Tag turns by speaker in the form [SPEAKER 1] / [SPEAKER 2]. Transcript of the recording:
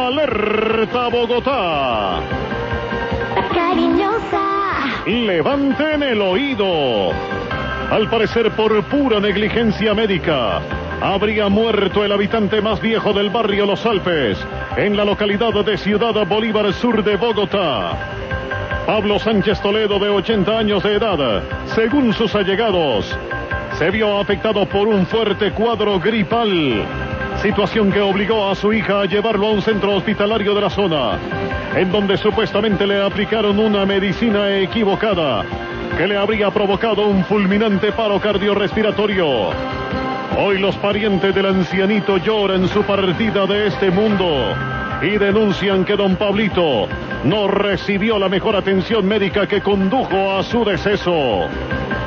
[SPEAKER 1] Alerta Bogotá.
[SPEAKER 2] Cariñosa.
[SPEAKER 1] Levanten el oído. Al parecer, por pura negligencia médica, habría muerto el habitante más viejo del barrio Los Alpes, en la localidad de Ciudad Bolívar, sur de Bogotá. Pablo Sánchez Toledo, de 80 años de edad, según sus allegados, se vio afectado por un fuerte cuadro gripal, situación que obligó a su hija a llevarlo a un centro hospitalario de la zona, en donde supuestamente le aplicaron una medicina equivocada que le habría provocado un fulminante paro cardiorrespiratorio. Hoy los parientes del ancianito lloran su partida de este mundo y denuncian que don Pablito no recibió la mejor atención médica que condujo a su deceso.